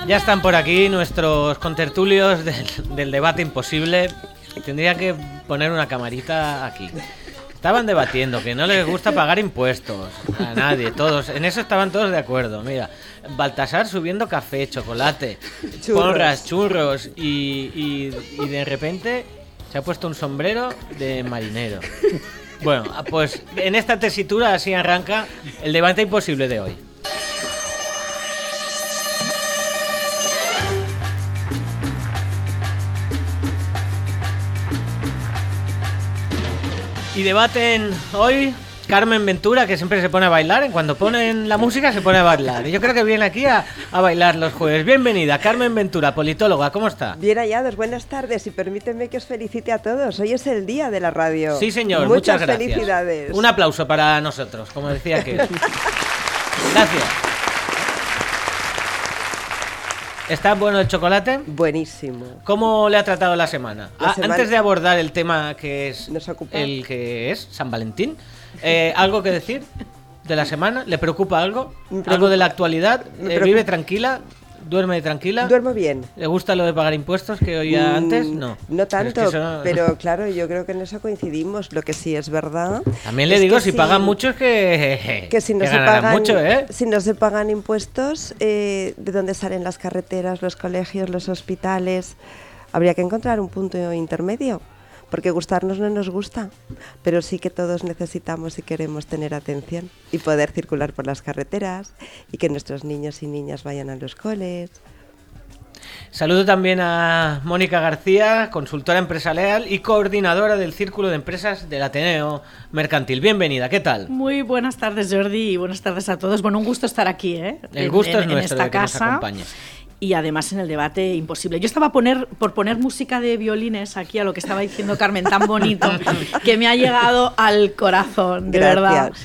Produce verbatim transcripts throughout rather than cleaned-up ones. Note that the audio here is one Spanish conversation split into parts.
Ya están por aquí nuestros contertulios del, del debate imposible. Tendría que poner una camarita aquí. Estaban debatiendo que no les gusta pagar impuestos a nadie, todos, en eso estaban todos de acuerdo. Mira, Baltasar subiendo café, chocolate, churros. porras, churros y, y, y de repente se ha puesto un sombrero de marinero. Bueno, pues en esta tesitura así arranca el debate imposible de hoy. Y debaten hoy Carmen Ventura, que siempre se pone a bailar. Cuando ponen la música se pone a bailar. Y yo creo que viene aquí a, a bailar los jueves. Bienvenida, Carmen Ventura, politóloga. ¿Cómo está? Bien hallados, buenas tardes. Y permítanme que os felicite a todos. Hoy es el día de la radio. Sí, señor. Muchas Muchas gracias. Felicidades. Un aplauso para nosotros, como decía aquel. Gracias. ¿Está bueno el chocolate? Buenísimo. ¿Cómo le ha tratado la semana? La ah, semana... Antes de abordar el tema que es Nos ocupa. el que es San Valentín, eh, ¿algo que decir de la semana? ¿Le preocupa algo? Preocupa. ¿Algo de la actualidad? Eh, ¿Vive tranquila? ¿Duerme tranquila? Duermo bien. ¿Le gusta lo de pagar impuestos que oía mm, antes? No. No tanto, pero, es que eso... pero claro, yo creo que en eso coincidimos. Lo que sí es verdad. También le digo, si si pagan mucho es que, que si no que se ganarán pagan, mucho, ¿eh? Si no se pagan impuestos, eh, ¿de dónde salen las carreteras, los colegios, los hospitales? Habría que encontrar un punto intermedio. Porque gustarnos no nos gusta, pero sí que todos necesitamos y queremos tener atención y poder circular por las carreteras y que nuestros niños y niñas vayan a los coles. Saludo también a Mónica García, consultora empresarial y coordinadora del Círculo de Empresas del Ateneo Mercantil. Bienvenida, ¿qué tal? Muy buenas tardes, Jordi, y buenas tardes a todos. Bueno, un gusto estar aquí, ¿eh? El gusto en, es en nuestro esta de que casa. nos acompañe. Y además en el debate imposible. Yo estaba poner, por poner música de violines aquí a lo que estaba diciendo Carmen, tan bonito, que me ha llegado al corazón, de Gracias. verdad.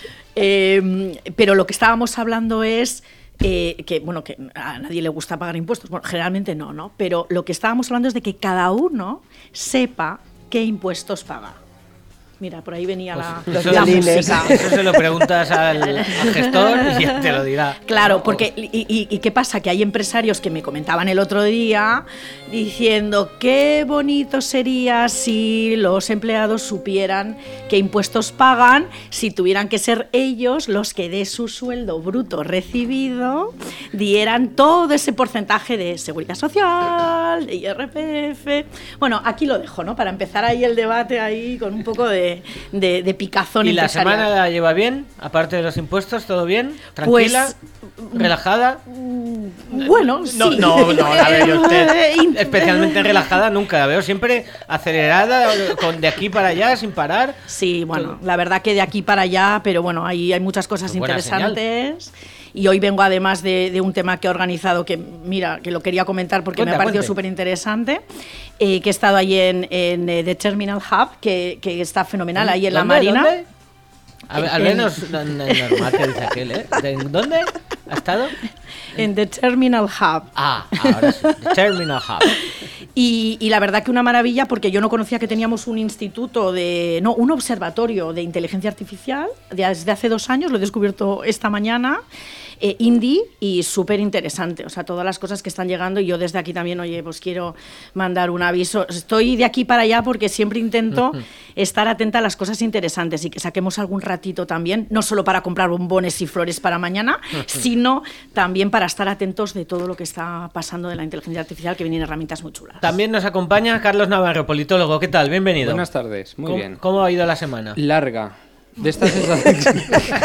Eh, pero lo que estábamos hablando es eh, que, bueno, que a nadie le gusta pagar impuestos. Bueno, generalmente no, ¿no? Pero lo que estábamos hablando es de que cada uno sepa qué impuestos paga. Mira, por ahí venía pues la, la música. Eso se lo preguntas al, al gestor y ya te lo dirá. Claro, porque y, y, y qué pasa, que hay empresarios que me comentaban el otro día diciendo qué bonito sería si los empleados supieran qué impuestos pagan, si tuvieran que ser ellos los que de su sueldo bruto recibido dieran todo ese porcentaje de seguridad social, de I R P F. Bueno, aquí lo dejo, ¿no? Para empezar ahí el debate ahí con un poco de De, de picazón ¿Y la empresarial. semana la lleva bien? Aparte de los impuestos, ¿todo bien? ¿Tranquila? Pues, ¿relajada? Bueno, sí. No, no, no la veo yo usted especialmente relajada, nunca la veo. Siempre acelerada, con de aquí para allá, sin parar. Sí, bueno, la verdad que de aquí para allá, pero bueno, ahí hay muchas cosas pues interesantes. Señal. Y hoy vengo además de, de un tema que he organizado que, mira, que lo quería comentar porque cuenta, me ha parecido súper interesante, eh, que he estado ahí en, en eh, The Terminal Hub, que, que está fenomenal, ahí en la Marina. ¿Dónde? A ver, al menos no, no es normal que dice aquel, ¿eh? ¿Dónde ha estado? En The Terminal Hub. Ah, ahora sí, The Terminal Hub. Y, y la verdad que una maravilla, porque yo no conocía que teníamos un instituto de, no, un observatorio de inteligencia artificial desde hace dos años, lo he descubierto esta mañana, eh, indie y súper interesante, o sea, todas las cosas que están llegando y yo desde aquí también, oye, pues quiero mandar un aviso, estoy de aquí para allá porque siempre intento estar atenta a las cosas interesantes y que saquemos algún ratito también, no solo para comprar bombones y flores para mañana, sino también para estar atentos de todo lo que está pasando de la inteligencia artificial, que vienen herramientas muy chulas. También nos acompaña Carlos Navarro, politólogo. ¿Qué tal? Bienvenido. Buenas tardes, muy ¿Cómo, bien. ¿Cómo ha ido la semana? Larga. De estas sensaciones.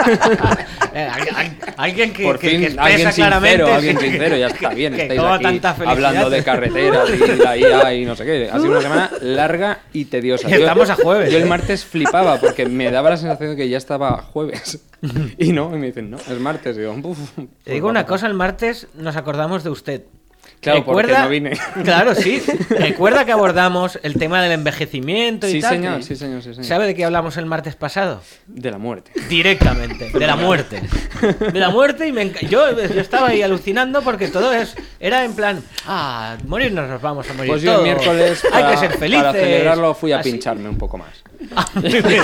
eh, alguien que, Por que, fin, que expresa alguien claramente. sincero, alguien sincero, ya está bien. Que Estáis como aquí tanta felicidad. hablando de carreteras y la I A y no sé qué. Ha sido una semana larga y tediosa. Y estamos a jueves. Yo el martes flipaba porque me daba la sensación de que ya estaba jueves. Y no, y me dicen, no, es martes. Y digo, uf, pues Te digo una cosa, el martes nos acordamos de usted. Claro, ¿Recuerda? porque no vine. Claro, sí. Recuerda que abordamos el tema del envejecimiento y sí, tal. Señor, sí, señor, sí, señor. ¿Sabe de qué hablamos el martes pasado? De la muerte. Directamente, de la muerte. De la muerte y me enc- yo, yo estaba ahí alucinando porque todo es era en plan, ah, morirnos nos vamos a morir Pues yo todos. el miércoles, Hay para, que ser felices. para celebrarlo, fui a Así. pincharme un poco más. Ah, muy bien.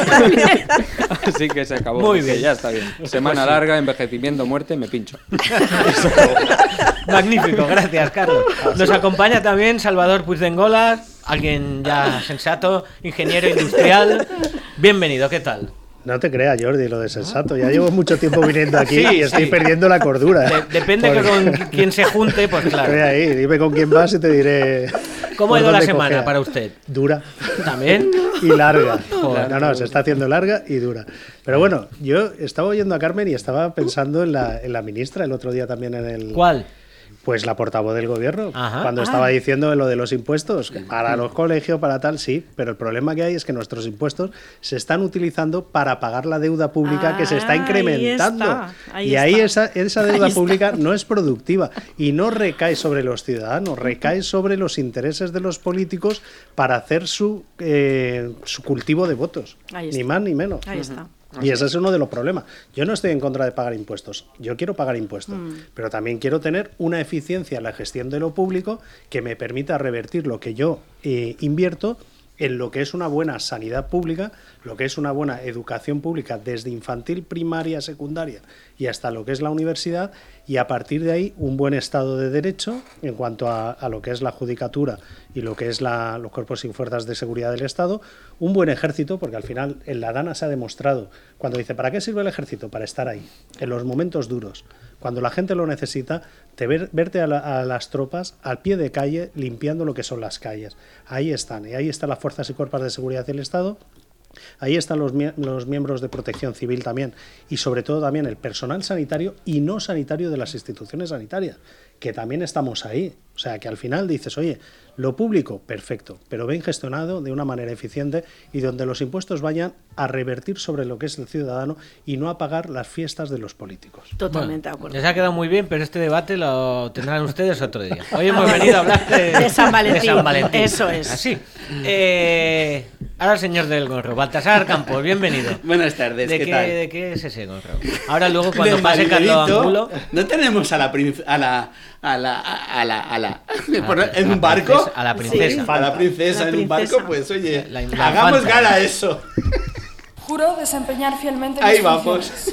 Así que se acabó. Muy porque bien. Ya está bien. Semana Pues sí. larga, envejecimiento, muerte, me pincho. Magnífico, gracias, Carlos. Nos acompaña también Salvador Puigdengola, alguien ya sensato, ingeniero industrial. Bienvenido, ¿qué tal? No te creas, Jordi, lo de sensato. Ya llevo mucho tiempo viniendo aquí Sí, y estoy sí. perdiendo la cordura. De- depende Porque- que con quién se junte, pues Estoy claro. ahí, dime con quién vas y te diré. ¿Cómo por ha ido la dónde semana cojear. para usted? Dura ¿También? y larga. Joder. No, no, se está haciendo larga y dura. Pero bueno, yo estaba oyendo a Carmen y estaba pensando en la, en la ministra el otro día también en el. ¿Cuál? Pues la portavoz del gobierno, Ajá. cuando Ah. estaba diciendo lo de los impuestos, para los colegios, para tal, sí, pero el problema que hay es que nuestros impuestos se están utilizando para pagar la deuda pública que se está Ah, ahí incrementando. está, ahí y ahí está. esa, esa Ahí deuda está. pública no es productiva y no recae sobre los ciudadanos, recae sobre los intereses de los políticos para hacer su, eh, su cultivo de votos, Ahí está. ni más ni menos. Ahí está. Y ese es uno de los problemas. Yo no estoy en contra de pagar impuestos. Yo quiero pagar impuestos. Pero también quiero tener una eficiencia en la gestión de lo público que me permita revertir lo que yo eh, invierto en lo que es una buena sanidad pública, lo que es una buena educación pública desde infantil, primaria, secundaria y hasta lo que es la universidad, y a partir de ahí un buen Estado de Derecho en cuanto a, a lo que es la judicatura y lo que es la, los cuerpos y fuerzas de seguridad del Estado, un buen ejército, porque al final en la Dana se ha demostrado, cuando dice, ¿para qué sirve el ejército? Para estar ahí, en los momentos duros. Cuando la gente lo necesita, te ver, verte a, la, a las tropas al pie de calle limpiando lo que son las calles. Ahí están, y ahí están las fuerzas y cuerpos de seguridad del Estado. Ahí están los, los miembros de protección civil también, y sobre todo también el personal sanitario y no sanitario de las instituciones sanitarias, que también estamos ahí. O sea, que al final dices, oye, lo público, perfecto, pero bien gestionado de una manera eficiente y donde los impuestos vayan a revertir sobre lo que es el ciudadano y no a pagar las fiestas de los políticos. Totalmente de acuerdo. Les ha quedado muy bien, pero este debate lo tendrán ustedes otro día. Hoy hemos venido a hablar de, De San Valentín. de San Valentín. Eso es. Así. Eh, ahora el señor del gorro, Baltasar Campos, bienvenido. Buenas tardes, ¿De ¿qué qué, tal? ¿De qué es ese gorro? Ahora luego cuando Del pase Carlos Manuelito, Angulo... no tenemos a la princ- a la a la a la a la por- la- en la un barco princesa- a la princesa. a la princesa La en un princesa. barco, pues oye, La- la hagamos infanta. gala a eso. Juro desempeñar fielmente Ahí mis vamos. funciones.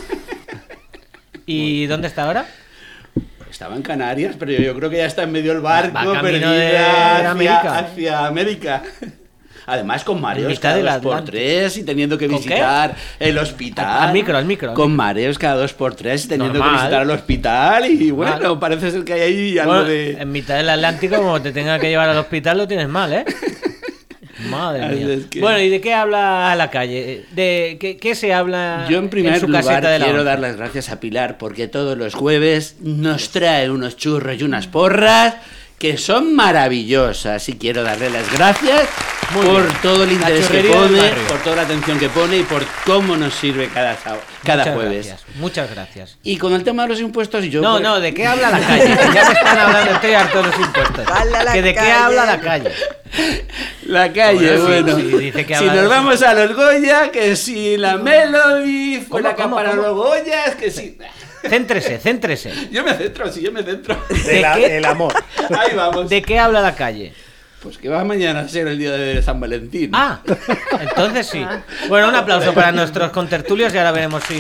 ¿Y dónde está ahora? Estaba en Canarias, pero yo, yo creo que ya está en medio del barco, Va camino perdida de hacia, América. hacia América. Además con En mareos mitad cada del dos por Atlántico. tres y teniendo que ¿Con visitar el hospital. Al micro, al micro, al Con micro. mareos cada dos por tres y teniendo Normal. que visitar el hospital y bueno, Normal. parece ser que hay ahí algo Bueno, de... en mitad del Atlántico, como te tenga que llevar al hospital, lo tienes mal, ¿eh? Madre Así mía. es que- Bueno, ¿y de qué habla la calle? ¿De qué, qué se habla Yo en primer su lugar caseta de la quiero once? dar las gracias a Pilar porque todos los jueves nos trae unos churros y unas porras que son maravillosas y quiero darle las gracias Muy por bien. todo el La interés que churrería del pone, barrio. por toda la atención que pone y por cómo nos sirve cada, sábado- cada Muchas jueves. Gracias, muchas gracias. Y con el tema de los impuestos yo... No, por- no, ¿de qué habla la calle? Que ya me están hablando, estoy harto de los impuestos. Dale a la ¿Que ¿De qué calle. habla la calle? La calle, Bueno, sí, bueno. sí, dice que si habla nos de- vamos a los Goya, que si la Melody fue ¿Cómo, la cómo, cámara de cómo? los Goyas, que si... Céntrese, céntrese. Yo me centro, sí, yo me centro. ¿De El, a- qué? el amor. Ahí vamos. ¿De qué habla la calle? Pues que va mañana a ser el día de San Valentín. Ah, entonces sí. Bueno, un aplauso para nuestros contertulios y ahora veremos si...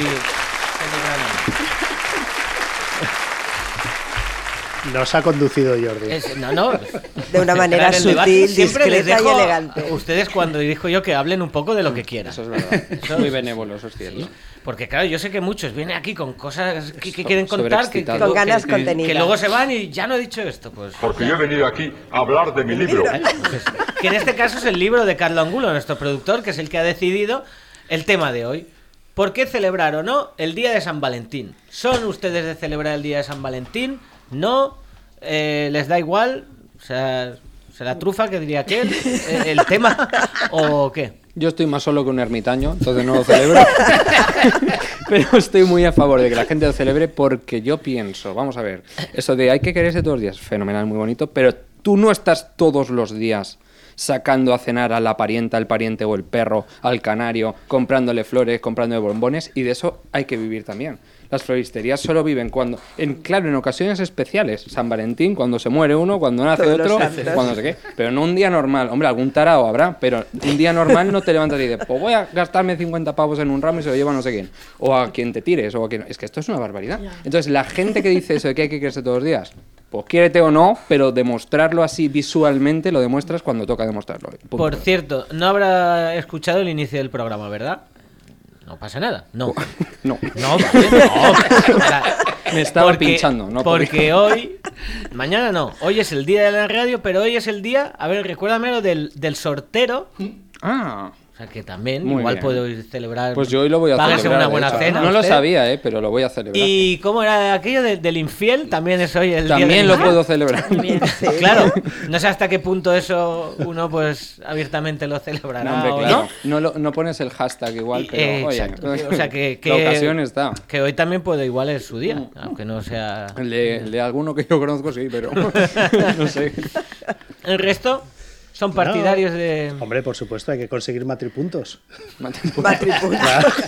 Nos ha conducido Jordi. Es- no, no. De una manera Entrar en debate. sutil, Siempre les discreta y dejo elegante. a ustedes cuando dirijo yo que hablen un poco de lo que quieran. Eso es verdad. Eso Muy es- benévolo, eso es cierto. Porque claro, yo sé que muchos vienen aquí con cosas que, que quieren contar, que, que, Sobreexcitados. Con luego- ganas que- contenidas. que luego se van y ya no he dicho esto. Pues, Porque yo he venido aquí a hablar de mi libro. pues, que en este caso es el libro de Carlos Angulo, nuestro productor, que es el que ha decidido el tema de hoy. ¿Por qué celebrar o no el día de San Valentín? ¿Son ustedes de celebrar el día de San Valentín? ¿No? Eh, ¿Les da igual? O sea, ¿se la trufa, que diría aquel? eh, ¿El tema? ¿O qué? Yo estoy más solo que un ermitaño, entonces no lo celebro. Pero estoy muy a favor de que la gente lo celebre porque yo pienso, vamos a ver, eso de hay que quererse todos los días, fenomenal, muy bonito, pero tú no estás todos los días sacando a cenar a la parienta, al pariente o el perro, al canario, comprándole flores, comprándole bombones, y de eso hay que vivir también. Las floristerías solo viven cuando, en claro, en ocasiones especiales, San Valentín, cuando se muere uno, cuando nace Todos otro, los santos. cuando no sé qué, pero no un día normal. Hombre, algún tarao habrá, pero un día normal no te levantas y dices, pues voy a gastarme cincuenta pavos en un ramo y se lo lleva no sé quién, o a quien te tires, o a quien... Es que esto es una barbaridad. Entonces, la gente que dice eso de que hay que quererse todos los días, pues quiérete o no, pero demostrarlo así visualmente lo demuestras cuando toca demostrarlo. Punto. Por cierto, no habrá escuchado el inicio del programa, ¿verdad? No pasa nada. No. No. No, vale, no. O sea, Me estaba porque- pinchando, ¿no? Porque hoy, mañana no, hoy es el día de la radio, pero hoy es el día, a ver, recuérdame lo del, del sortero. Ah, O sea que también, Muy igual bien. puedo ir a celebrar. pues yo hoy lo voy a Págase celebrar. una de buena hecho. cena. No lo usted. sabía, ¿eh? Pero lo voy a celebrar. ¿Y cómo era aquello de- del infiel? También es hoy el día También del lo infiel. puedo celebrar. Bien. Sí. Claro, no sé hasta qué punto eso uno pues abiertamente lo celebrará. No, hombre, o claro. no. No, lo- no pones el hashtag igual, Y- pero eh, oye, exacto. O sea que, que- la ocasión está. que hoy también puede igual es su día, aunque no sea. El de, el de alguno que yo conozco sí, pero no sé. El resto son partidarios de. Hombre, por supuesto, hay que conseguir matripuntos. Matripunto.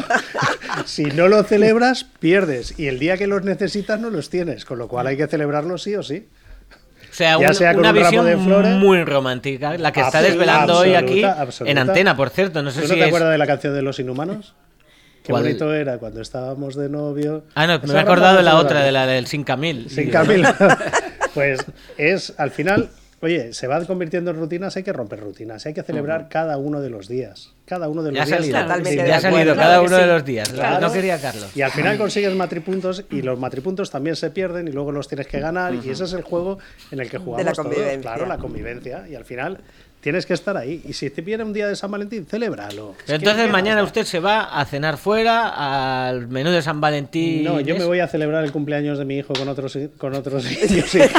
Si no lo celebras, pierdes. Y el día que los necesitas, no los tienes. Con lo cual hay que celebrarlos sí o sí. O sea, Ya un- sea con una un ramo visión de flores. muy romántica, la que está Absoluta, desvelando hoy aquí absoluta, absoluta. en antena, por cierto. No sé ¿Tú si no te es- acuerdas de la canción de Los Inhumanos? Qué ¿Cuál? bonito era cuando estábamos de novio. Ah, no, Esa me he acordado de la vamos a otra, de celebrar. la del Sin Camil. Sin Camila. Pues es, al final, oye, se va convirtiendo en rutinas, hay que romper rutinas, hay que celebrar cada uno de los días. Cada uno de los Ya ha días. salido, Totalmente sí, de ya ha acuerdo. salido Claro cada que uno sí. de los días. Claro. No quería Carlos. Y al final consigues matripuntos y los matripuntos también se pierden y luego los tienes que ganar y ese es el juego en el que jugamos la todos. convivencia. Claro, la convivencia. Y al final tienes que estar ahí. Y si te viene un día de San Valentín, celébralo. Es Pero que- entonces ¿qué mañana más da? usted se va a cenar fuera al menú de San Valentín. No, yo me eso. voy a celebrar el cumpleaños de mi hijo con otros con otros niños, sí.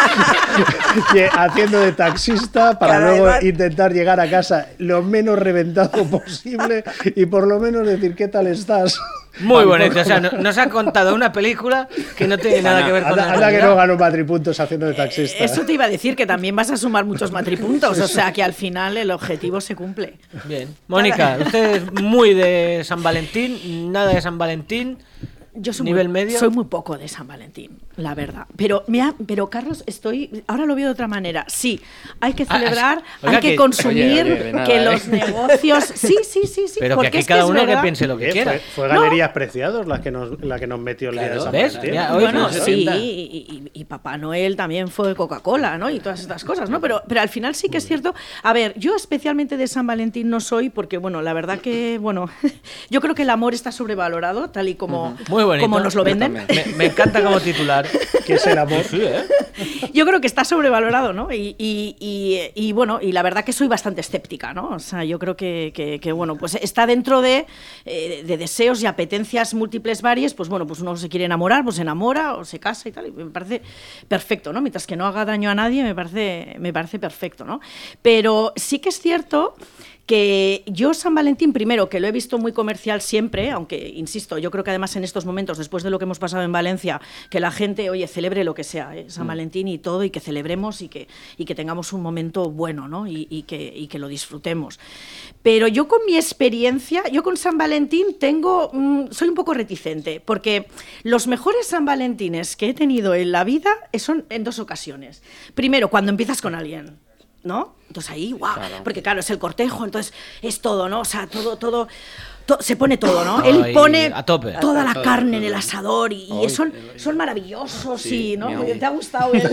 Y haciendo de taxista para Cada luego edad. intentar llegar a casa lo menos reventado posible y por lo menos decir qué tal estás. Muy bonito. O sea, no- nos ha contado una película que no tiene nada que ver con Anda, la anda que realidad. no gano matripuntos haciendo de taxista. Eso te iba a decir, que también vas a sumar muchos matripuntos, o sea que al final el objetivo se cumple. Bien. Mónica, usted es muy de San Valentín, nada de San Valentín. Yo soy Nivel muy, medio. soy muy poco de San Valentín, la verdad. Pero, me ha- pero Carlos, estoy ahora lo veo de otra manera. Sí, hay que Ah, celebrar, oiga, hay que, que- consumir, Oye, oye, de nada, que ¿eh? los negocios. Sí, sí, sí, sí. Pero que porque aquí es cada es uno que verdad. piense lo que Oye, quiera. fue, fue No. Galerías Preciados la que nos, la que nos metió el día Claro, de San ¿ves? Valentín. Ya, hoy Bueno, no, sí, ¿verdad? y, y- y Papá Noel también fue Coca-Cola, ¿no? Y todas estas cosas, ¿no? Pero, pero al final sí que es cierto. A ver, yo especialmente de San Valentín no soy, porque, bueno, la verdad que, bueno, yo creo que el amor está sobrevalorado, tal y como, Muy bonito. como nos lo venden. Me, me encanta como titular. Que es el amor. Sí, ¿eh? Yo creo que está sobrevalorado, ¿no? Y, y- y- y, bueno, y la verdad que soy bastante escéptica, ¿no? O sea, yo creo que, que- que, bueno, pues está dentro de, eh, de deseos y apetencias múltiples varias, pues bueno, pues uno se quiere enamorar, pues se enamora o se casa y tal, y me parece perfecto, ¿no? Mientras que no haga daño a nadie, me parece, me parece perfecto, ¿no? Pero sí que es cierto que yo San Valentín, primero, que lo he visto muy comercial siempre, aunque, insisto, yo creo que además en estos momentos, después de lo que hemos pasado en Valencia, que la gente, oye, celebre lo que sea, ¿eh? San Valentín y todo, y que celebremos y que, y que tengamos un momento bueno, ¿no? Y, y que, y que lo disfrutemos. Pero yo con mi experiencia, yo con San Valentín tengo, mm, soy un poco reticente, porque los mejores San Valentines que he tenido en la vida son en dos ocasiones. Primero, cuando empiezas con alguien, ¿no? Entonces ahí, guau, porque claro, es el cortejo, entonces es todo, ¿no? O sea, todo, todo, to- se pone todo, ¿no? Él Ay, pone a tope. toda la Todo, carne en todo. el asador y, y son, son maravillosos, sí, ¿no? miau. ¿Te ha gustado el...?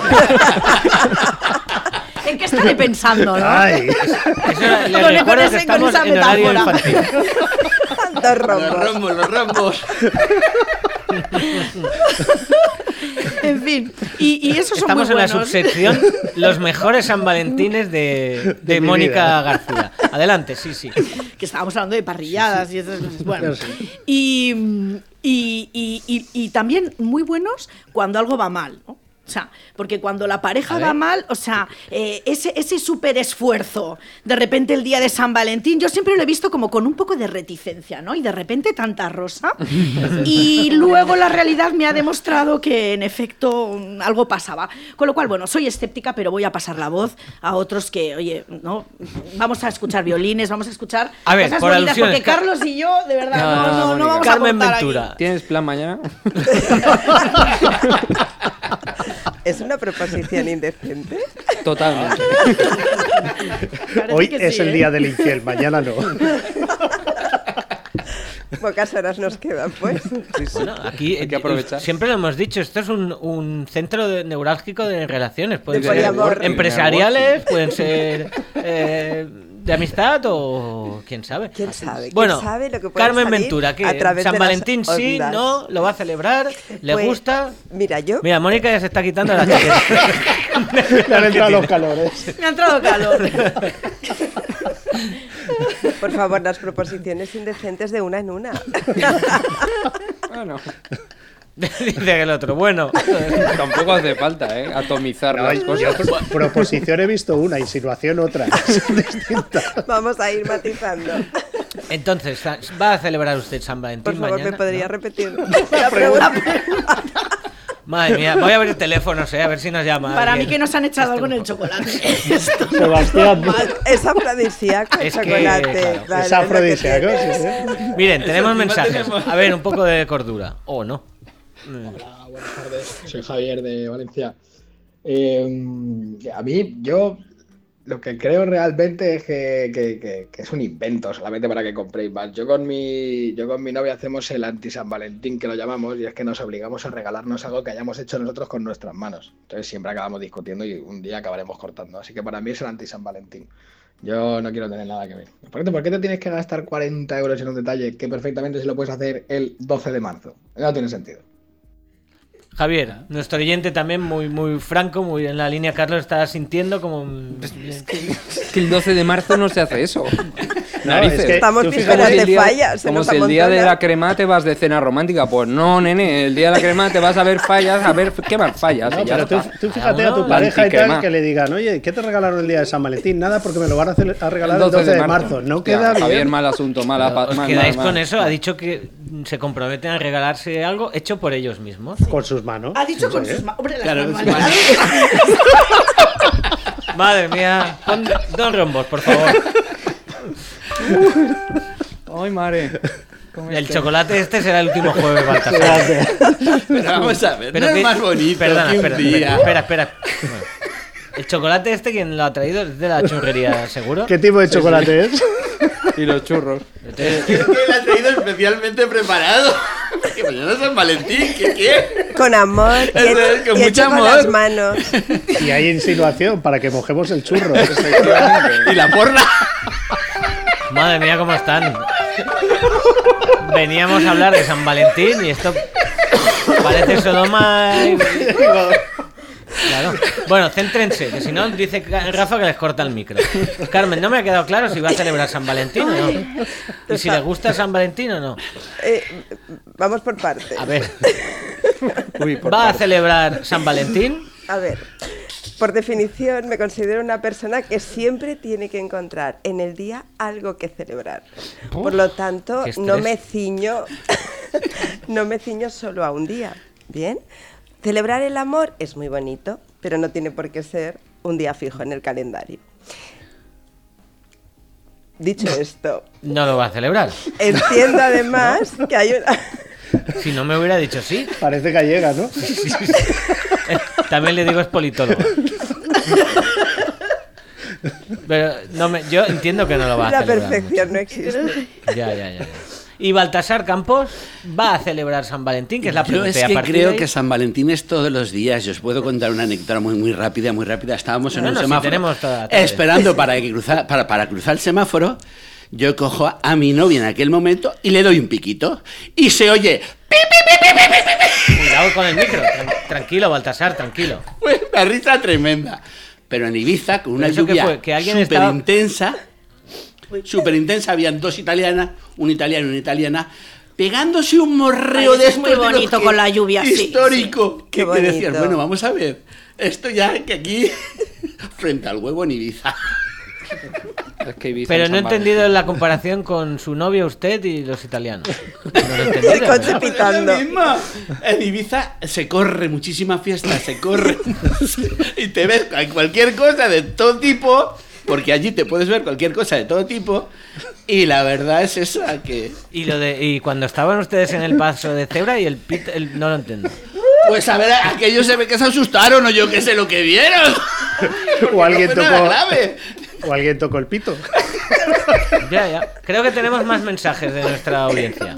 ¿En qué estaré pensando, no? Ay, Eso le Con- con recuerdo que ese- con estamos esa en horario metáfora. infantil. Dos rombos. rombos, los rombos. En fin, y, y esos son Estamos muy en la buenos. subsección Los mejores San Valentines de, de mi Mónica vida. García. Adelante, sí, sí. Que estábamos hablando de parrilladas y esas cosas. Bueno, Claro, sí. y, y, y- y- y también muy buenos cuando algo va mal, ¿no? O sea, porque cuando la pareja va mal, o sea, eh, ese, ese súper esfuerzo, de repente el día de San Valentín, yo siempre lo he visto como con un poco de reticencia, ¿no? Y de repente tanta rosa. Y luego la realidad me ha demostrado que en efecto algo pasaba. Con lo cual, bueno, soy escéptica, pero voy a pasar la voz a otros que, oye, no, vamos a escuchar violines, vamos a escuchar a ver, cosas por bonitas, alusiones, porque Carlos y yo, de verdad, no, no, no, no vamos Carmen a Ventura. aquí. ¿Tienes plan mañana? ¿Es una proposición indecente? Totalmente. Hoy que es sí, el ¿eh? día del infiel, mañana no. Pocas horas nos quedan, pues. Sí, sí. Bueno, aquí Hay que eh, aprovechar. siempre lo hemos dicho, esto es un, un centro de- neurálgico de relaciones. Pueden De ser poliamor. empresariales, pueden ser eh, de amistad o quién sabe. ¿Quién sabe? ¿Quién Bueno, sabe lo que puede Carmen salir Ventura, ¿qué? a través San de las Valentín sí, ondas? no, lo va a celebrar, le Pues, gusta. Mira, yo... Mira, Mónica ya se está quitando la chaqueta. Le han entrado los calores. Me ha entrado calor. Por favor, las proposiciones indecentes de una en una. Bueno, Dice el otro, bueno. tampoco hace falta, ¿eh? Atomizar No, las yo cosas. pro- proposición he visto una, insinuación otra. Son distintas. Vamos a ir matizando. Entonces, ¿va a celebrar usted San Valentín Por favor, mañana? ¿me podría ¿No? repetir la pregunta? Madre mía, voy a abrir teléfonos, eh, a ver si nos llama. Para mí alguien. que nos han echado algo en el chocolate. Esto. Sebastián. Es afrodisíaco el Es que, chocolate. claro, claro, Es lo que afrodisíaco, tiene. sí, sí. Miren, tenemos mensajes. A ver, un poco de cordura. O no. Hola, buenas tardes. Soy Javier de Valencia. Eh, a mí, yo lo que creo realmente es que, que- que- que es un invento solamente para que compréis más. Yo con mi, yo con mi novia hacemos el anti-San Valentín, que lo llamamos, y es que nos obligamos a regalarnos algo que hayamos hecho nosotros con nuestras manos. Entonces siempre acabamos discutiendo y un día acabaremos cortando. Así que para mí es el anti-San Valentín. Yo no quiero tener nada que ver. Aparte, ¿por qué te tienes que gastar cuarenta euros en un detalle que perfectamente se lo puedes hacer el doce de marzo? No tiene sentido. Javier, nuestro oyente también muy muy franco, muy en la línea. Carlos está sintiendo como. Es que el doce de marzo no se hace eso. No, Narices. es que Estamos tú vísperas fíjate, de el día, fallas, se como nos si el día de amontona. la crema te vas de cena romántica. Pues no, nene, el día de la crema te vas a ver fallas, a ver qué más fallas. No, y ya pero tú, está. tú fíjate a Cada tu uno, pareja la y tal anticrema. que le digan, oye, ¿qué te regalaron el día de San Valentín? Nada, porque me lo van a, cele- a regalar El el doce de marzo. No Hostia, queda Javier, bien. mal asunto, mala pa- ¿Os mal, quedáis mal, con mal. eso? Ha dicho que se comprometen a regalarse algo hecho por ellos mismos. Con sus manos. Ha dicho Sí, con sí. sus manos. Hombre, las Claro, manualidades. Madre mía, pon dos rombos, por favor. Ay, madre. El chocolate este será el último jueves, Baltasar. Pero vamos a ver, Pero no es que- más bonito Perdona, que un espera, día. espera, espera, espera. Bueno, el chocolate este, ¿quién lo ha traído? ¿Es de la churrería, seguro? ¿Qué tipo de chocolate es? Y los churros. Entonces, Creo que lo ha traído especialmente preparado. Porque mañana es San Valentín, ¿qué qué? Con amor y, Eso es, hecho- con y mucho hecho con amor. las manos. Y hay insinuación para que mojemos el churro. Y la porra. madre mía, cómo están. Veníamos a hablar de San Valentín y esto parece Sodoma. y- Claro. Bueno, céntrense, que si no dice Rafa que les corta el micro. Carmen, no me ha quedado claro si va a celebrar San Valentín o no. Y si le gusta San Valentín o no. Eh, vamos por partes. A ver, Uy, por ¿va a parte. celebrar San Valentín? A ver, por definición me considero una persona que siempre tiene que encontrar en el día algo que celebrar. Por lo tanto, qué estrés. no me ciño, no me ciño solo a un día. ¿Bien? Celebrar el amor es muy bonito, pero no tiene por qué ser un día fijo en el calendario. Dicho esto, No lo va a celebrar. entiendo además que hay una... Si no me hubiera dicho sí. Parece gallega, ¿no? Eh, También le digo es politólogo. Pero no me, yo entiendo que no lo va a La celebrar. perfección no existe. Ya, ya, ya. Y Baltasar Campos va a celebrar San Valentín, que es la Yo pregunta. es y a que partir de creo ahí- que San Valentín es todos los días. Yo os puedo contar una anécdota muy muy rápida, muy rápida. Estábamos en No, un no, sí, semáforo tenemos toda la tarde. esperando para que cruzar para, para cruzar el semáforo. Yo cojo a mi novia en aquel momento y le doy un piquito y se oye pi, Cuidado con el micro. tran- tranquilo, Baltasar, tranquilo. pues, una risa tremenda. Pero en Ibiza con una ¿Pero eso qué lluvia fue? ¿Que alguien súper estaba- intensa, súper intensa, habían dos italianas, un italiano y una italiana, pegándose un morreo Ay, de es muy estos de los bonito que- con la lluvia, sí, histórico. sí. Que, Qué que decías, bonito. bueno, vamos a ver, esto ya que aquí, frente al huevo en Ibiza. Es que Ibiza Pero en no he San Valentín. entendido la comparación con su novio, usted y los italianos. No lo he entendido, El coche ¿verdad? pitando. Es lo mismo. En Ibiza se corre muchísima fiesta, se corre y te ves cualquier cosa de todo tipo, porque allí te puedes ver cualquier cosa de todo tipo, y la verdad es esa que... Y lo de y cuando estaban ustedes en el paso de cebra y el pit, el- no lo entiendo. Pues a ver, aquellos se ve que se asustaron o yo qué sé lo que vieron. Porque O alguien no fue nada tocó. grave. O alguien tocó el pito. Ya, ya. Creo que tenemos más mensajes de nuestra audiencia.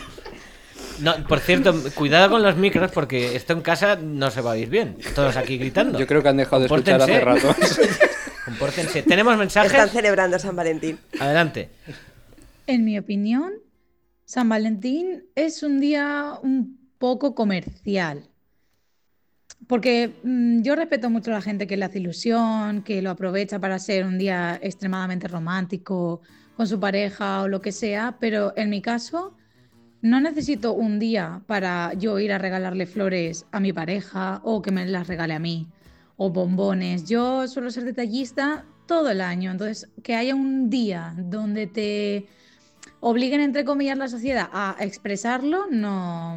No, por cierto, cuidado con los micros porque esto en casa no se va a oír bien. Todos aquí gritando. Yo creo que han dejado de escuchar hace rato. Compórtense. ¿Tenemos mensajes? Están celebrando San Valentín. Adelante. En mi opinión, San Valentín es un día un poco comercial. Porque mm, yo respeto mucho a la gente que le hace ilusión, que lo aprovecha para ser un día extremadamente romántico con su pareja o lo que sea, pero en mi caso no necesito un día para yo ir a regalarle flores a mi pareja o que me las regale a mí, o bombones. Yo suelo ser detallista todo el año, entonces que haya un día donde te obliguen, entre comillas, la sociedad a expresarlo, no,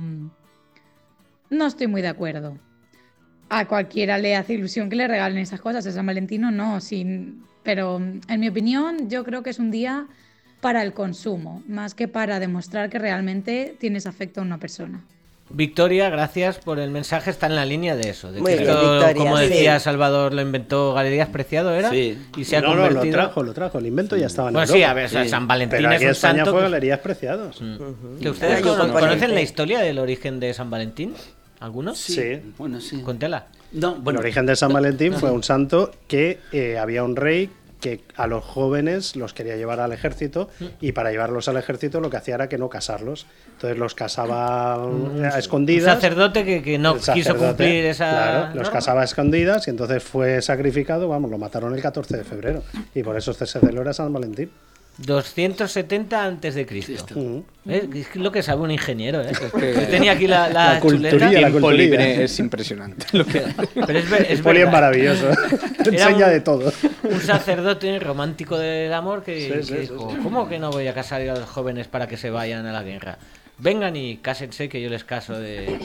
no estoy muy de acuerdo. A cualquiera le hace ilusión que le regalen esas cosas, a San Valentino no, sin, pero en mi opinión yo creo que es un día para el consumo, más que para demostrar que realmente tienes afecto a una persona. Victoria, gracias por el mensaje. Está en la línea de eso. De Muy que bien, esto, Victoria, como sí. decía Salvador, lo inventó Galerías Preciado, ¿era? Sí. Y se ha No, no, convertido... lo trajo, lo trajo. El invento ya estaba en Bueno, Europa. sí, a ver, o sea, Sí. San Valentín Pero aquí en es un España santo... fue que- Galerías Preciados. ¿Que ustedes Hay un cono- componente. conocen la historia del origen de San Valentín? ¿Algunos? Sí. Bueno, sí. Cuéntela. No, bueno, El origen de San Valentín fue un santo que eh, había un rey que a los jóvenes los quería llevar al ejército y para llevarlos al ejército lo que hacía era que no casarlos. Entonces los casaba a Un escondidas. sacerdote que, que no El quiso sacerdote, cumplir esa claro, los norma. casaba a escondidas y entonces fue sacrificado, vamos, lo mataron el catorce de febrero y por eso se celebra San Valentín. doscientos setenta antes de Cristo. Ujú. ¿Eh? Es lo que sabe un ingeniero, ¿eh? que- Yo tenía aquí la, la, La culturía, chuleta. la Tiempo culturía. libre es impresionante. Lo que... Pero es, ver- es Es Poli es verdad. maravilloso. Te Era enseña un- de todo. Un sacerdote romántico del amor que, Sí, que sí, sí, dijo, sí. ¿cómo que no voy a casar a los jóvenes para que se vayan a la guerra? Vengan y cásense que yo les caso de...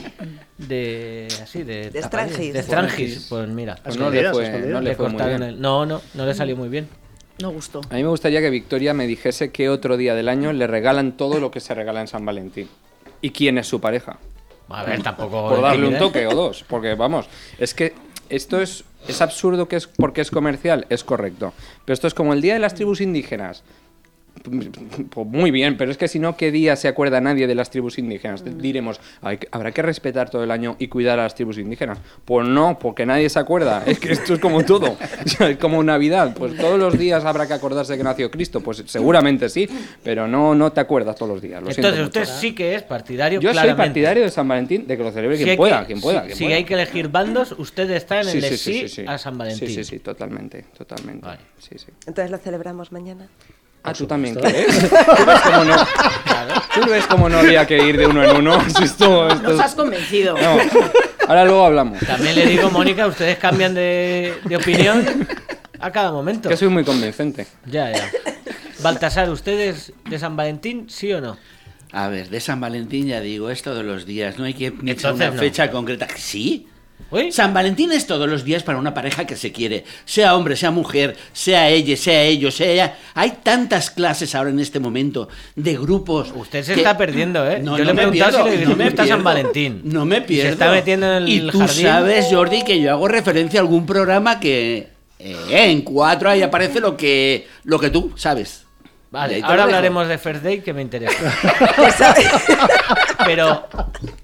de así, de... De tapadillo, estrangis. De estrangis, pues mira. Pues no le Escondidas, fue, escondidas. no le Le fue muy cortaron bien. el... No, no, no le salió muy bien. No gustó. A mí me gustaría que Victoria me dijese qué otro día del año le regalan todo lo que se regala en San Valentín. ¿Y quién es su pareja? A ver, tampoco... Por darle un ¿eh? toque o dos. Porque vamos, es que esto es, es absurdo que es porque es comercial, es correcto. Pero esto es como el Día de las Tribus Indígenas. Pues muy bien, pero es que si no, ¿qué día se acuerda nadie de las tribus indígenas? Diremos, "Hay que- habrá que respetar todo el año y cuidar a las tribus indígenas". Pues no, porque nadie se acuerda. Es que esto es como todo. O sea, es como Navidad. Pues todos los días habrá que acordarse que nació Cristo. Pues seguramente sí, pero no, no te acuerdas todos los días. Lo siento Entonces mucho. usted sí que es partidario, Yo soy claramente. partidario de San Valentín, de que lo celebre Si quien hay pueda, que- quien pueda. si- quien si pueda. hay que elegir bandos, usted está en el de sí, a San Valentín. Sí, sí, sí, totalmente, totalmente. Vale. Sí, sí. Entonces lo celebramos mañana. Ah, tú también quieres. ¿Tú ves cómo no? ¿Tú ves cómo no había que ir de uno en uno? Si esto, esto Nos es- has convencido. No. Ahora luego hablamos. También le digo, Mónica, ustedes cambian de, de opinión a cada momento. Que soy muy convincente. Ya, ya. Baltasar, ¿ustedes de San Valentín, sí o no? a ver, de San Valentín ya digo, es todos los días, no hay que echar Entonces una no. fecha concreta. ¿Sí? ¿Uy? San Valentín es todos los días para una pareja que se quiere, sea hombre, sea mujer, sea ella, sea ellos, sea ella. Hay tantas clases ahora en este momento de grupos. Usted se que- está perdiendo, ¿eh? No, Yo no le he me preguntado pierdo, si le no me gusta San pierdo. Valentín. No me pierdo. Se está metiendo en el Y tú jardín. sabes, Jordi, que yo hago referencia a algún programa que eh, en cuatro ahí aparece lo que, lo que tú sabes. Y Vale, ahí te ahora lo dejo. hablaremos de First Date, que me interesa. Pues, ¿sabes? Pero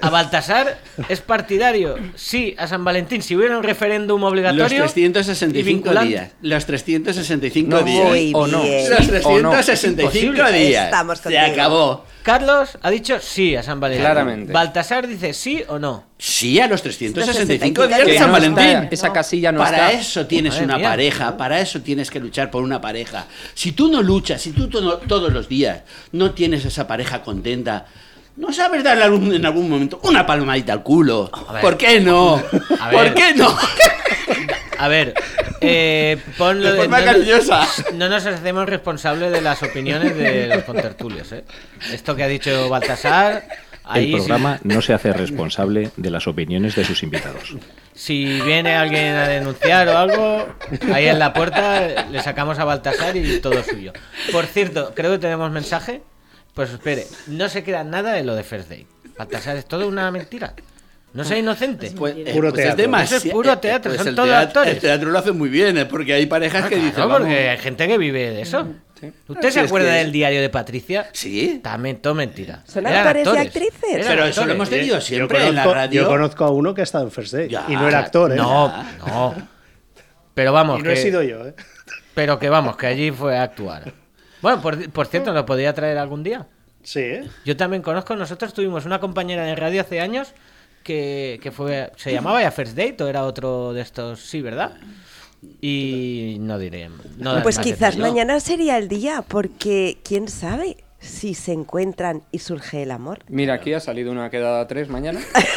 A Baltasar es partidario, sí, a San Valentín. Si hubiera un referéndum obligatorio. Los trescientos sesenta y cinco y días. Los trescientos sesenta y cinco No, días. muy ¿O no? bien. Los trescientos sesenta y cinco días. Estamos Se contigo. acabó. Carlos ha dicho sí a San Valentín. Claramente. Baltasar dice sí o no. Sí, a los trescientos sesenta y cinco días Que de San no está- Valentín. esa casilla no Para está. eso tienes Madre una mía. pareja, para eso tienes que luchar por una pareja. Si tú no luchas, si tú to- no- todos los días no tienes esa pareja contenta, no sabes darle algún- en algún momento una palmadita al culo. ver. ¿Por qué no? A ver. ¿Por qué no? A ver, eh, ponlo De forma no, cariñosa. no nos hacemos responsables de las opiniones de los contertulios, ¿eh? Esto que ha dicho Baltasar. Ahí El programa sí. no se hace responsable de las opiniones de sus invitados. Si viene alguien a denunciar o algo, ahí en la puerta le sacamos a Baltasar y todo suyo. Por cierto, creo que tenemos mensaje. Pues espere, no se queda nada de lo de First Date. Baltasar es todo una mentira. No sea inocente. Pues, eh, Puro pues es teatro. demasiado. Eso es puro teatro, pues son el todos teatro- actores. El teatro lo hace muy bien, ¿eh? Porque hay parejas que Claro, dicen. porque vamos. hay gente que vive de eso. ¿Usted Sí, se es acuerda que- del diario de Patricia? Sí. También todo mentira. Son Eran actores y actores. actrices. Eran Pero eso lo actores. hemos tenido Yo siempre en la conozco, radio. yo conozco a uno que ha estado en First Day Ya, y no era actor, ¿eh? No, no. Pero vamos, Y no que, he sido yo, ¿eh? pero que vamos, que allí fue a actuar. Bueno, por, por cierto, ¿lo podía traer algún día? Sí, ¿eh? Yo también conozco, nosotros tuvimos una compañera de radio hace años que, que fue, se llamaba ya First Date o era otro de estos, sí, ¿verdad? Y no diré. No dar Pues más quizás detalles. mañana sería el día, porque quién sabe si se encuentran y surge el amor. Mira, aquí ha salido una quedada tres mañana.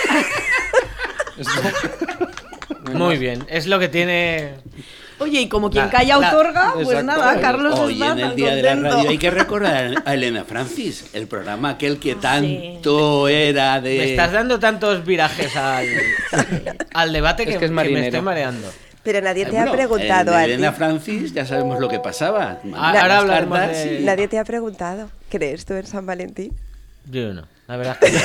Muy bien, es lo que tiene. Oye, y como quien La- calla la- otorga, pues Exacto. nada, Carlos Hoy está en el tan Día de la contento. Radio hay que recordar a Elena Francis, el programa aquel que Sí. tanto era de... Me estás dando tantos virajes al, al debate Es que, que es que me marinero. estoy mareando. Pero nadie te Bueno, ha preguntado el de a ti. Elena Francis ya sabemos lo que pasaba. Ah, Las ahora hablaremos cartas de- y- Nadie te ha preguntado. ¿Crees tú en San Valentín? Yo no, la verdad es que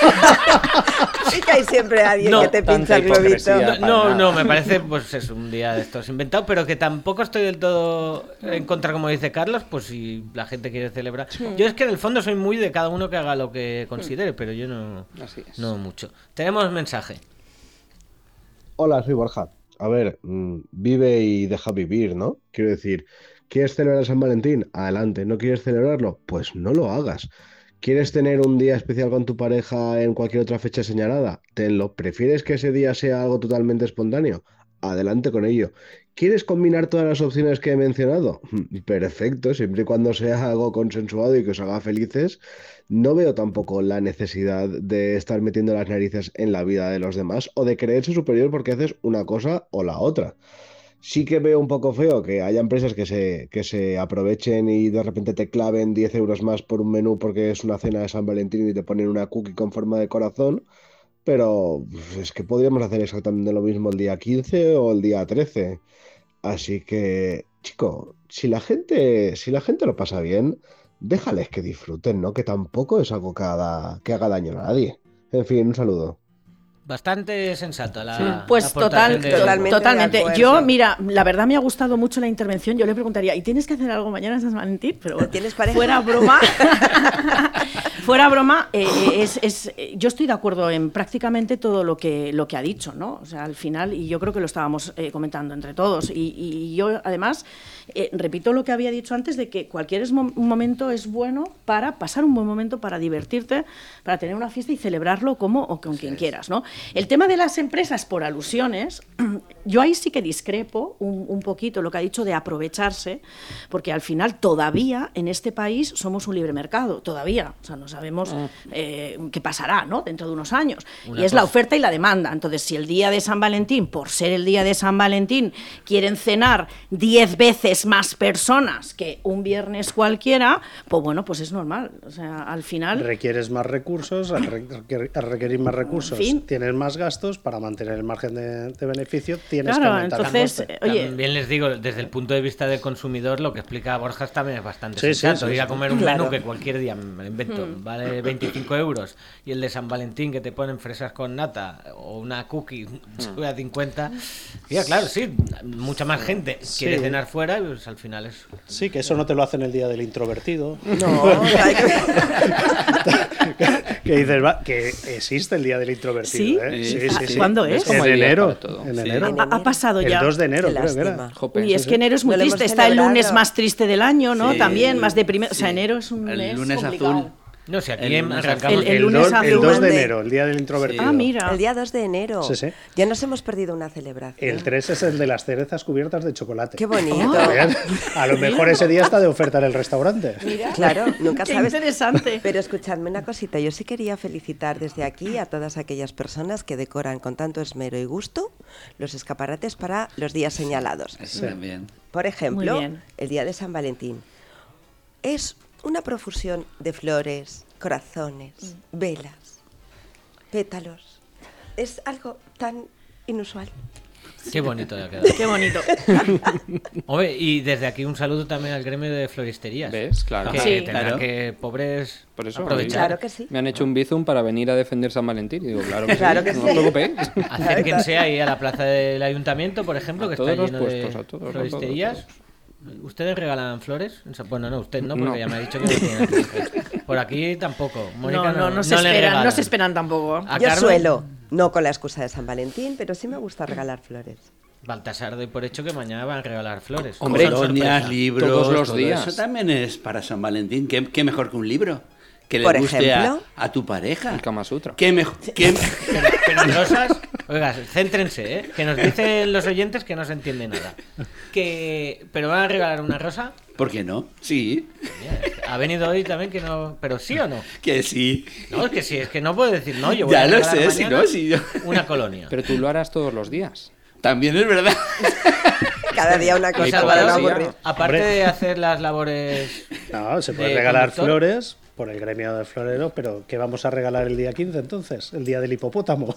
Sí que hay siempre alguien No, que te pincha tanta el globito. hipocresía. no. para No, nada. no, me parece pues es un día de estos inventado, pero que tampoco estoy del todo en contra, como dice Carlos, pues si la gente quiere celebrar. Yo es que en el fondo soy muy de cada uno que haga lo que considere, pero yo no, Así es. no mucho. Tenemos mensaje. Hola, soy Borja. A ver, mm, vive y deja vivir, ¿no? Quiero decir, ¿quieres celebrar San Valentín? Adelante. ¿No quieres celebrarlo? Pues no lo hagas. ¿Quieres tener un día especial con tu pareja en cualquier otra fecha señalada? Tenlo. ¿Prefieres que ese día sea algo totalmente espontáneo? Adelante con ello. ¿Quieres combinar todas las opciones que he mencionado? Perfecto, siempre y cuando sea algo consensuado y que os haga felices. No veo tampoco la necesidad de estar metiendo las narices en la vida de los demás o de creerse superior porque haces una cosa o la otra. Sí que veo un poco feo que haya empresas que se, que se aprovechen y de repente te claven diez euros más por un menú porque es una cena de San Valentín y te ponen una cookie con forma de corazón, pero es que podríamos hacer exactamente lo mismo el día quince o el día trece. Así que, chico, si la gente, si la gente lo pasa bien, déjales que disfruten, ¿no? Que tampoco es algo que haga, que haga daño a nadie. En fin, un saludo. Bastante sensato la Pues la total, aportación de- Totalmente totalmente. de acuerdo. Yo, mira, la verdad me ha gustado mucho la intervención. Yo le preguntaría, ¿y tienes que hacer algo mañana en San Valentín? Pero bueno, ¿Tienes pareja? fuera broma, fuera broma, eh, es, es- eh, yo estoy de acuerdo en prácticamente todo lo que lo que ha dicho, ¿no? O sea, al final, y yo creo que lo estábamos eh, comentando entre todos. Y, y yo, además, eh, repito lo que había dicho antes de que cualquier es mo- momento es bueno para pasar un buen momento, para divertirte, para tener una fiesta y celebrarlo como o con quien quieras, ¿no? El tema de las empresas por alusiones, yo ahí sí que discrepo un, un poquito lo que ha dicho de aprovecharse, porque al final todavía en este país somos un libre mercado, todavía, o sea, no sabemos eh, qué pasará, ¿no? Dentro de unos años. Una y es la cosa- oferta y la demanda. Entonces, si el día de San Valentín, por ser el día de San Valentín, quieren cenar diez veces más personas que un viernes cualquiera, pues bueno, pues es normal. O sea, al final... Requieres más recursos, al re- requer- al requerir más recursos, En fin. tienes más gastos para mantener el margen de, de beneficio, tienes Claro, que aumentar entonces, el coste. eh, oye, También les digo, desde el punto de vista del consumidor, lo que explica Borja también es bastante Sí, sí, sensato. sí, Ir a sí. comer un Claro. menú que cualquier día, me lo invento, Hmm. vale veinticinco euros, y el de San Valentín que te ponen fresas con nata o una cookie Hmm. sube a cincuenta. Y ya, claro, sí, mucha más gente quiere Sí. cenar fuera y pues al final es... Sí, que eso no te lo hacen el día del introvertido. No, hay que- que dices, va, que existe el Día del Introvertido. ¿Sí? ¿eh? Sí, sí, sí. ¿Cuándo es? En enero. En Sí. enero. Ha, ha pasado ya. El dos de enero, creo que era. Uy, es que enero es muy No lo hemos triste. Está el lunes celebrado. más triste del año, ¿no? Sí, También, más deprimido. O sea, sí. enero es un El mes lunes complicado. azul. No sé, aquí El lunes arrancamos. El- el El, lunes dos, azul. el dos de Monday. enero, el Día del Introvertido. Ah, mira. El día dos de enero. Sí, sí. Ya nos hemos perdido una celebración. El tres es el de las cerezas cubiertas de chocolate. Qué bonito. Vean, A lo mejor ese día está de oferta en el restaurante. Claro, nunca Qué sabes. interesante. Pero escuchadme una cosita, yo sí quería felicitar desde aquí a todas aquellas personas que decoran con tanto esmero y gusto los escaparates para los días señalados. Eso también. Por ejemplo, Muy bien. el día de San Valentín. Es una profusión de flores, corazones, velas, pétalos. Es algo tan inusual. Qué bonito le ha quedado. Qué bonito. Hombre, y desde aquí un saludo también al gremio de floristerías. ¿Ves? Claro. Que Sí. tendrán Claro. que, pobres, Por eso, aprovechar. Claro que sí. Me han hecho un bizum para venir a defender San Valentín. Y digo, claro que Claro sí, que no sí. os preocupéis. Acérquense ahí a la plaza del ayuntamiento, por ejemplo, A que todos está los lleno puestos, de a todos, a floristerías. ¿Ustedes regalan flores? Bueno, no, usted no, porque No. ya me ha dicho que no tiene aquí. Por aquí tampoco. Mónica No, no, no se le esperan, regalan. no se esperan tampoco. A Yo Carmen, suelo, no con la excusa de San Valentín, pero sí me gusta regalar flores. Baltasar doy por hecho que mañana van a regalar flores. Hombre, Con Colonias, sorpresa. libros, Todos los todo días. Eso también es para San Valentín. ¿Qué, qué mejor que un libro? Que le Por guste a, ejemplo. a tu pareja. El Kama Sutra. ¿Qué mejor? qué- Pero, pero en rosas, oiga, céntrense, ¿eh? Que nos dicen los oyentes que no se entiende nada. Que, pero van a regalar una rosa. ¿Por qué no? Sí, Mira, ha venido hoy también que no, pero sí o no. que sí. No, es que sí, es que no puedo decir no. Yo voy Ya a lo regalar sé, si mañana no, si yo- una colonia. Pero tú lo harás todos los días. También es verdad. Cada día una Y cosa Salvador, para no sí, aburrir. aparte Hombre. de hacer las labores, No, se puede de regalar conductor. flores por el gremio de floreros, pero ¿qué vamos a regalar el día quince entonces? El día del hipopótamo.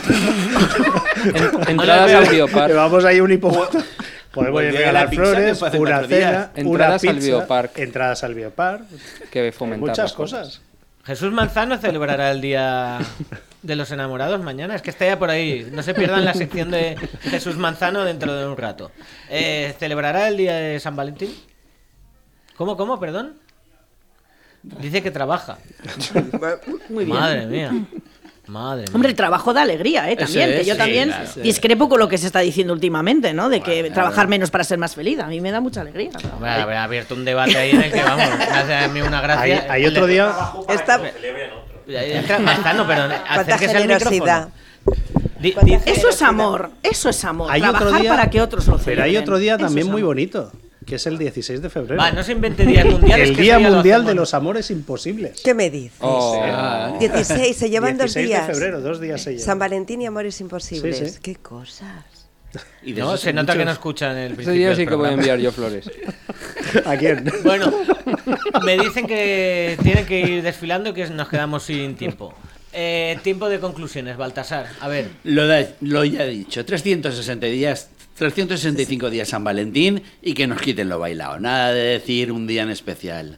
En- entradas al Que Biopark. vamos ahí un hipopótamo. Podemos O el día de regalar la pizza, que flores, fue hace una cuatro días. cena, una Entradas al pizza, Biopark. entradas al Biopark, Que fomentar muchas las cosas. Jesús Manzano celebrará el día de los enamorados mañana. Es que está ya por ahí. No se pierdan la sección de Jesús Manzano dentro de un rato. Eh, ¿Celebrará el día de San Valentín? ¿Cómo, cómo, perdón? Dice que trabaja. Muy bien. Madre mía. Madre mía. Hombre, el trabajo da alegría, ¿eh? También, Eso es, que yo sí, también claro, sí. discrepo con lo que se está diciendo últimamente, ¿no? De que Bueno, trabajar menos para ser más feliz. A mí me da mucha alegría. Hombre, haber abierto un debate ahí en el que, vamos, me hace a mí una Hay, gracia. hay otro día, Esta, Entra Manzano, pero cuánta acérquese al generosidad. micrófono. Di- Cuánta dice- Eso es amor, eso es amor. hay Trabajar otro día, para que otros lo celebren. pero hay otro día Eso también es muy amor. bonito, que es el dieciséis de febrero. Va, no se invente días mundiales. el que Día eso ya lo Mundial de hacemos. los Amores Imposibles. ¿Qué me dices? Oh. Ah, dieciséis, se llevan dos dieciséis días. de febrero, dos días se llevan. San Valentín y Amores Imposibles. Sí, sí. Qué cosas. y de No, esos se nota que no muchos. escuchan el Ese principio día del sí que voy a programa. enviar yo flores. ¿A quién? Bueno, me dicen que tienen que ir desfilando y que nos quedamos sin tiempo. Eh, tiempo de conclusiones, Baltasar. A ver, Lo, da- lo ya he dicho, trescientos sesenta días, trescientos sesenta y cinco días San Valentín y que nos quiten lo bailado. Nada de decir un día en especial.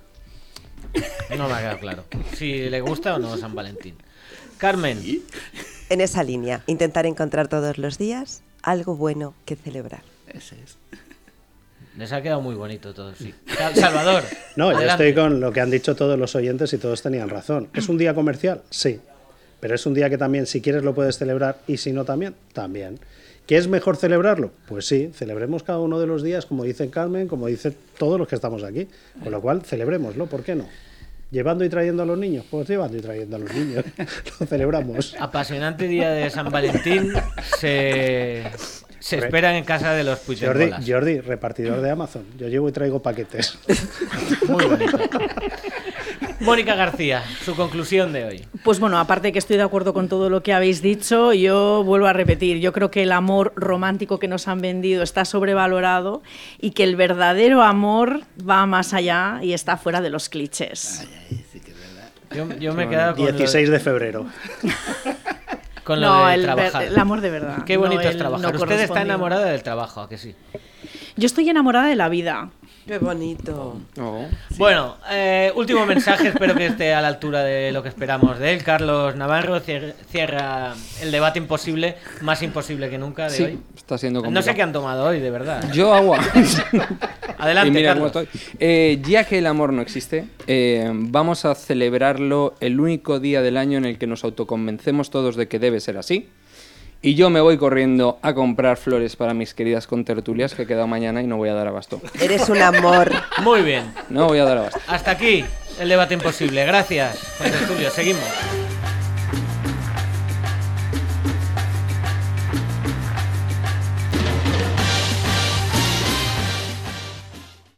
no me ha quedado claro si le gusta o no San Valentín. Carmen, En esa línea, intentar encontrar todos los días algo bueno que celebrar. Ese es. les ha quedado muy bonito todo, sí. Sal- Salvador. No, yo adelante. estoy con lo que han dicho todos los oyentes y todos tenían razón. ¿Es un día comercial? Sí. Pero es un día que también, si quieres, lo puedes celebrar y si no, también. También. ¿Qué es mejor celebrarlo? Pues sí, celebremos cada uno de los días, como dice Carmen, como dice todos los que estamos aquí. Con lo cual, celebrémoslo, ¿por qué no? ¿Llevando y trayendo a los niños? Pues llevando y trayendo a los niños. Lo celebramos. Apasionante día de San Valentín. Se, se esperan en casa de los Jordi, Puigdemolas. Jordi, repartidor de Amazon. Yo llevo y traigo paquetes. Muy bonito. Mónica García, su conclusión de hoy. Pues bueno, aparte de que estoy de acuerdo con todo lo que habéis dicho, yo vuelvo a repetir, yo creo que el amor romántico que nos han vendido está sobrevalorado y que el verdadero amor va más allá y está fuera de los clichés. Yo, yo me he quedado con, dieciséis lo, de febrero. con lo No, de el, trabajar. ver- el amor de verdad. Qué bonito no es el trabajar. no Usted está correspondido. enamorada del trabajo, ¿a que sí? Yo estoy enamorada de la vida. Qué bonito. Oh. Bueno, eh, último mensaje, espero que esté a la altura de lo que esperamos de él. Carlos Navarro cier- cierra el debate imposible, más imposible que nunca de Sí, hoy. está siendo No sé complicado. qué han tomado hoy, de verdad. Yo agua. Adelante, Y mira cómo Carlos. estoy. Eh, ya que el amor no existe, eh, vamos a celebrarlo el único día del año en el que nos autoconvencemos todos de que debe ser así. Y yo me voy corriendo a comprar flores para mis queridas contertulias, que he quedado mañana y no voy a dar abasto. Eres un amor. Muy bien. No voy a dar abasto. Hasta aquí el debate imposible. Gracias, contertulio. Seguimos.